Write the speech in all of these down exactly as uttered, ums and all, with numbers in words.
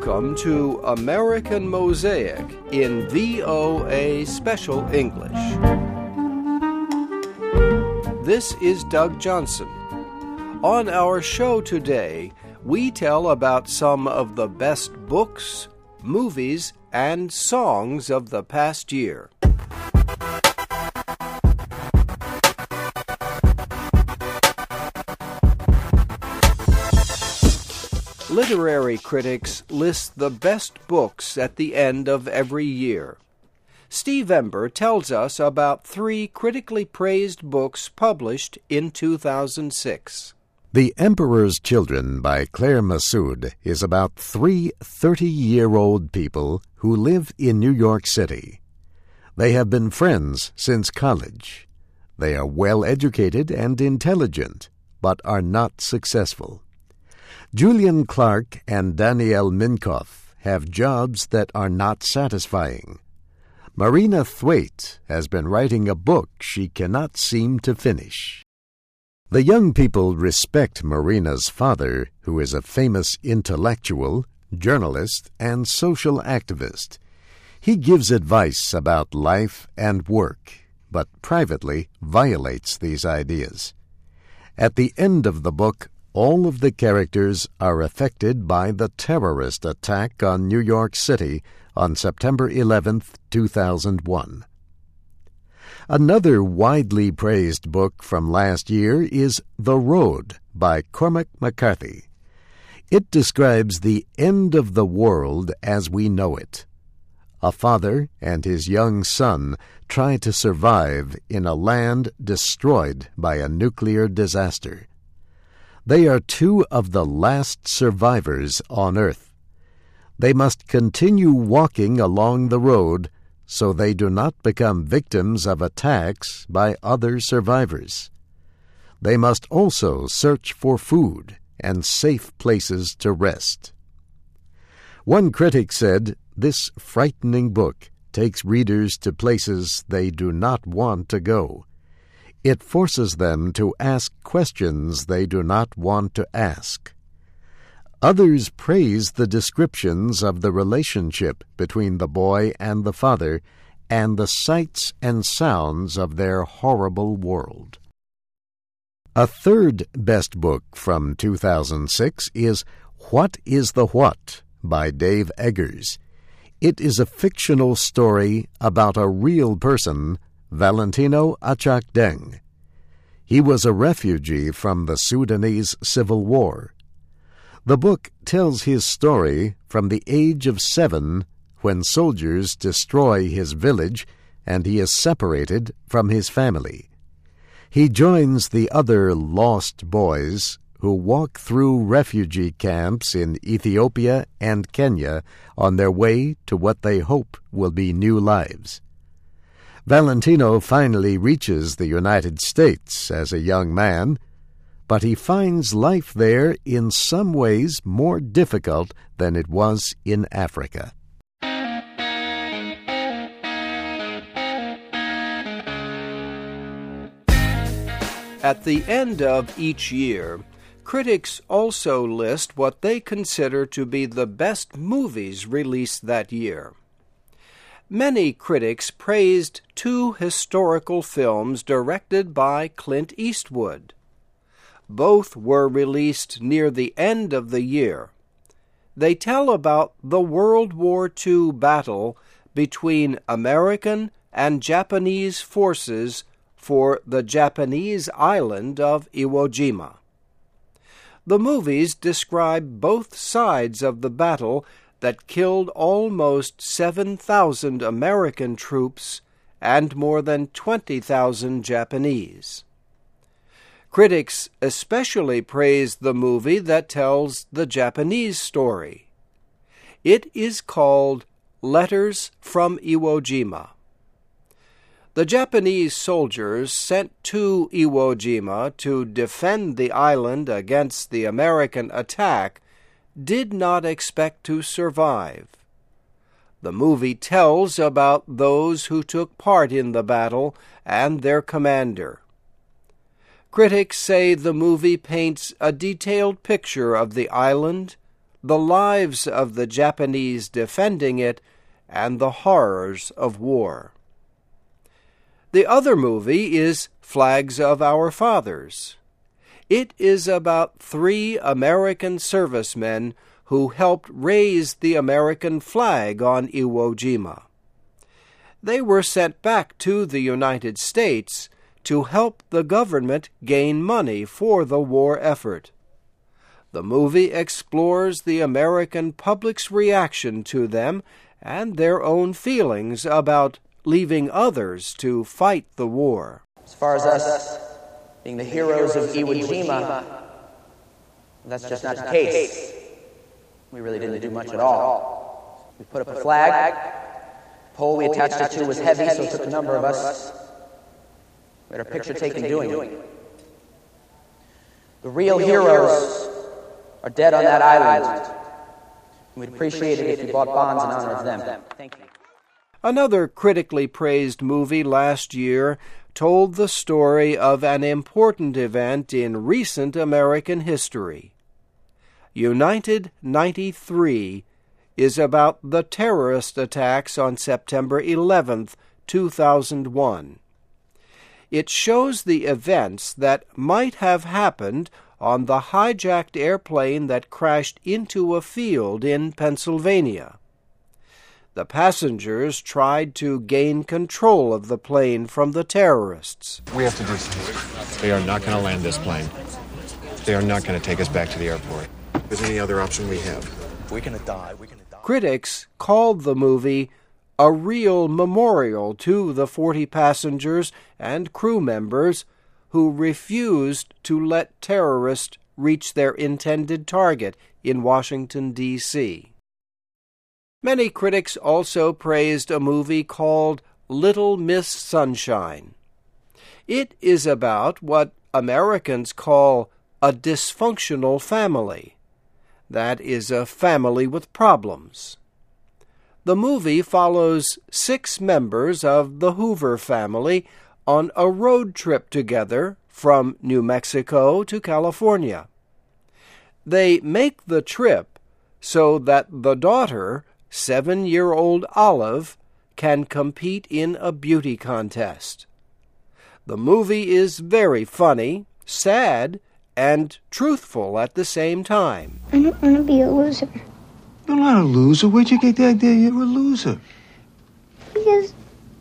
Welcome to American Mosaic in V O A Special English. This is Doug Johnson. On our show today, we tell about some of the best books, movies, and songs of the past year. Literary critics list the best books at the end of every year. Steve Ember tells us about three critically praised books published in two thousand six. The Emperor's Children by Claire Messud is about three thirty-year-old people who live in New York City. They have been friends since college. They are well-educated and intelligent, but are not successful. Julian Clark and Danielle Minkoff have jobs that are not satisfying. Marina Thwaite has been writing a book she cannot seem to finish. The young people respect Marina's father, who is a famous intellectual, journalist, and social activist. He gives advice about life and work, but privately violates these ideas. At the end of the book, all of the characters are affected by the terrorist attack on New York City on September eleventh, two thousand one. Another widely praised book from last year is The Road by Cormac McCarthy. It describes the end of the world as we know it. A father and his young son try to survive in a land destroyed by a nuclear disaster. They are two of the last survivors on Earth. They must continue walking along the road so they do not become victims of attacks by other survivors. They must also search for food and safe places to rest. One critic said, "This frightening book takes readers to places they do not want to go. It forces them to ask questions they do not want to ask." Others praise the descriptions of the relationship between the boy and the father and the sights and sounds of their horrible world. A third best book from two thousand six is What is the What by Dave Eggers. It is a fictional story about a real person, Valentino Achak Deng. He was a refugee from the Sudanese Civil War. The book tells his story from the age of seven, when soldiers destroy his village and he is separated from his family. He joins the other lost boys who walk through refugee camps in Ethiopia and Kenya on their way to what they hope will be new lives. Valentino finally reaches the United States as a young man, but he finds life there in some ways more difficult than it was in Africa. At the end of each year, critics also list what they consider to be the best movies released that year. Many critics praised two historical films directed by Clint Eastwood. Both were released near the end of the year. They tell about the World War Two battle between American and Japanese forces for the Japanese island of Iwo Jima. The movies describe both sides of the battle that killed almost seven thousand American troops and more than twenty thousand Japanese. Critics especially praised the movie that tells the Japanese story. It is called Letters from Iwo Jima. The Japanese soldiers sent to Iwo Jima to defend the island against the American attack did not expect to survive. The movie tells about those who took part in the battle and their commander. Critics say the movie paints a detailed picture of the island, the lives of the Japanese defending it, and the horrors of war. The other movie is Flags of Our Fathers. It is about three American servicemen who helped raise the American flag on Iwo Jima. They were sent back to the United States to help the government gain money for the war effort. The movie explores the American public's reaction to them and their own feelings about leaving others to fight the war. As far as us being the heroes of Iwo Jima, that's just not the case. We really didn't do much at all. We put up a flag. The pole we attached it to was heavy, so it took a number of us. We had our picture taken doing it. The real heroes are dead on that island. We'd appreciate it if you bought bonds in honor of them. Thank you. Another critically praised movie last year told the story of an important event in recent American history. United ninety-three is about the terrorist attacks on September eleventh, two thousand one. It shows the events that might have happened on the hijacked airplane that crashed into a field in Pennsylvania. The passengers tried to gain control of the plane from the terrorists. We have to do something. They are not going to land this plane. They are not going to take us back to the airport. If there's any other option we have. We're going to die. We're going to die. Critics called the movie a real memorial to the forty passengers and crew members who refused to let terrorists reach their intended target in Washington, D C Many critics also praised a movie called Little Miss Sunshine. It is about what Americans call a dysfunctional family. That is, a family with problems. The movie follows six members of the Hoover family on a road trip together from New Mexico to California. They make the trip so that the daughter, seven-year-old Olive, can compete in a beauty contest. The movie is very funny, sad, and truthful at the same time. I don't want to be a loser. You're not a loser. Where'd you get the idea you're a loser? Because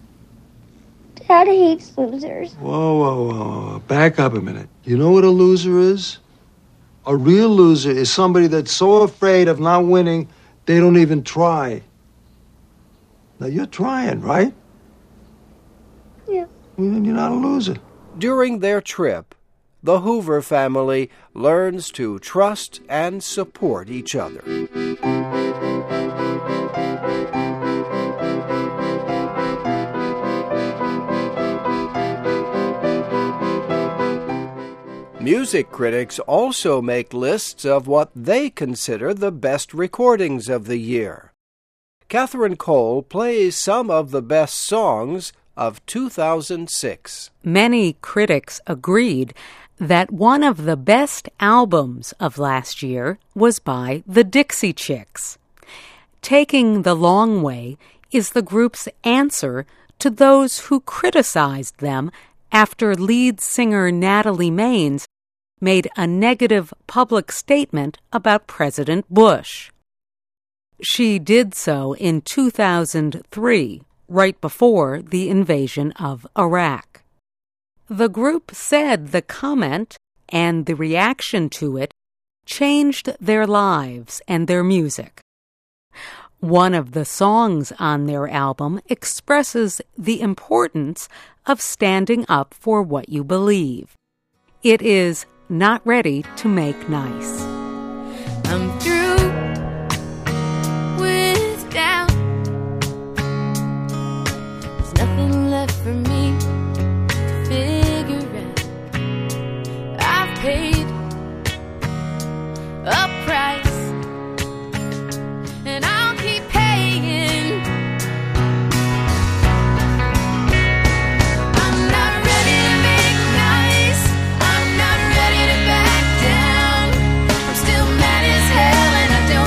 Dad hates losers. Whoa, whoa, whoa, whoa. Back up a minute. You know what a loser is? A real loser is somebody that's so afraid of not winning, they don't even try. Now, you're trying, right? Yeah. Well, then you're not a loser. During their trip, the Hoover family learns to trust and support each other. Music critics also make lists of what they consider the best recordings of the year. Catherine Cole plays some of the best songs of two thousand six. Many critics agreed that one of the best albums of last year was by the Dixie Chicks. Taking the Long Way is the group's answer to those who criticized them after lead singer Natalie Maines made a negative public statement about President Bush. She did so in two thousand three, right before the invasion of Iraq. The group said the comment and the reaction to it changed their lives and their music. One of the songs on their album expresses the importance of standing up for what you believe. It is Not Ready to Make Nice. I'm through with doubt. There's nothing left for me to figure out. I've paid a price, and I'll keep paying. I'm not ready to make nice. I'm not ready to back down. I'm still mad as hell, and I don't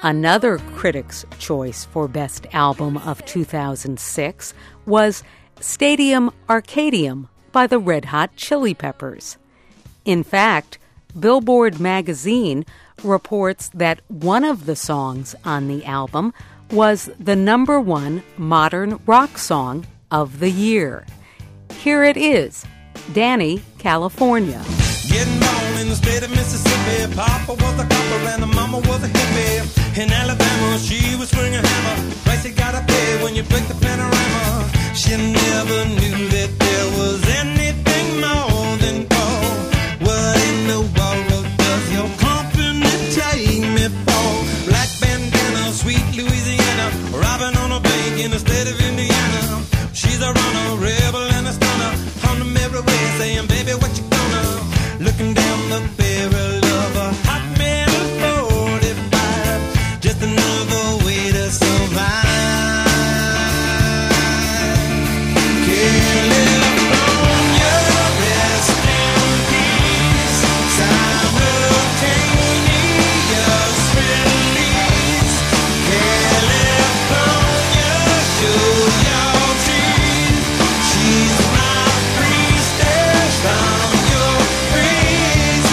Another Critics' Choice for Best Album of two thousand six was Stadium Arcadium by the Red Hot Chili Peppers. In fact, Billboard magazine reports that one of the songs on the album was the number one modern rock song of the year. Here it is, Danny, California. Getting born in the state of Mississippi, Papa was a copper and the mama was a hippie. In Alabama, she was swinging a hammer. Price you gotta pay when you break the panorama. She never knew that there was anything more than gold. What in the world does your company take me for? Black bandana, sweet Louisiana, robbing on a bank in the state of Indiana. She's a runner, rebel and a stunner, on the merry way saying, baby, what you gonna? Looking down the barrel of a hot metal forty-five, just another way to survive. California, rest in peace. Simultaneous release. California, show your teeth. She's my priestess, found your praise.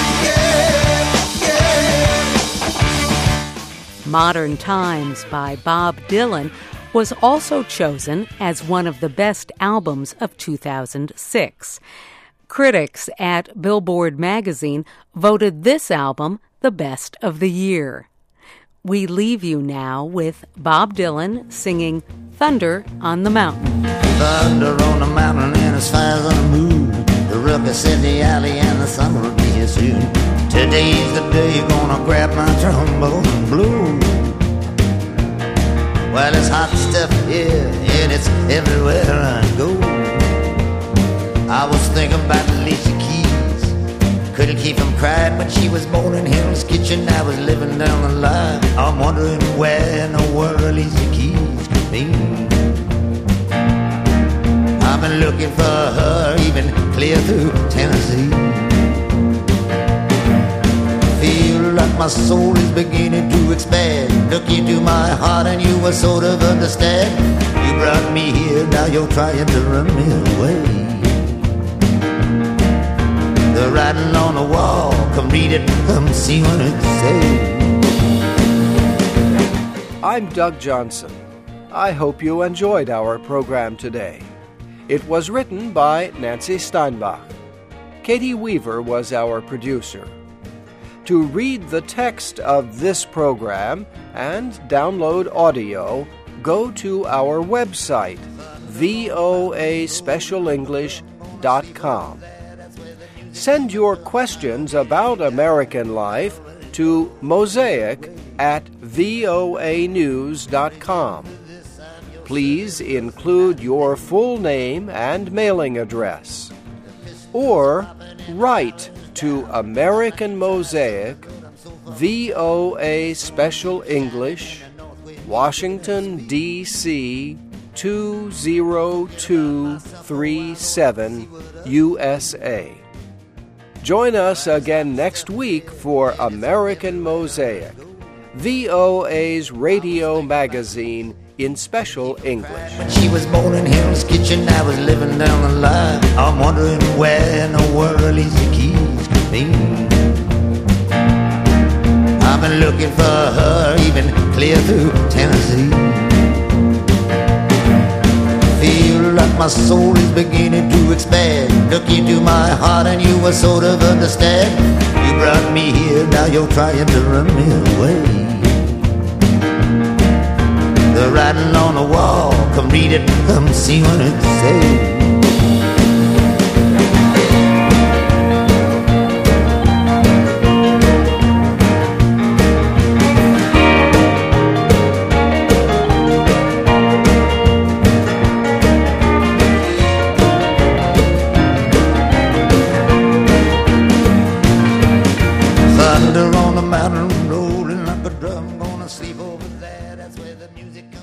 Yeah, yeah. Modern Times by Bob Dylan was also chosen as one of the best albums of two thousand six. Critics at Billboard magazine voted this album the best of the year. We leave you now with Bob Dylan singing Thunder on the Mountain. Thunder on the mountain and as fires on the moon. The ruckus in the alley and the sun will be here soon. Today's the day you're gonna grab my trombone and blow. Well, it's hot stuff here and it's everywhere I go. I was thinking about Alicia Keys. Couldn't keep from crying when she was born in Hell's Kitchen. I was living down the line. I'm wondering where in the world Alicia Keys could be. I've been looking for her even clear through Tennessee. Feel like my soul is beginning to expand. Look into my heart and you will sort of understand. You brought me here, now you're trying to run me away. The writing on the wall, come read it, come see what it says. I'm Doug Johnson. I hope you enjoyed our program today. It was written by Nancy Steinbach. Katie Weaver was our producer. To read the text of this program and download audio, go to our website, voa special english dot com. Send your questions about American life to mosaic at voa news dot com. Please include your full name and mailing address. Or write to American Mosaic, V O A Special English, Washington, D C two zero two three seven, U S A. Join us again next week for American Mosaic, V O A's radio magazine in special English. When she was born in Hell's Kitchen, I was living down the line. I'm wondering where in the world Alicia Keys could be. I've been looking for her even clear through Tennessee. Feel like my soul is beginning to expand. Look into my heart and you will sort of understand. You brought me here, now you're trying to run me away. The writing on the wall, come read it, come see what it says. Thunder on the mountain, rolling like a drum, gonna sleep over there, that's where the music comes.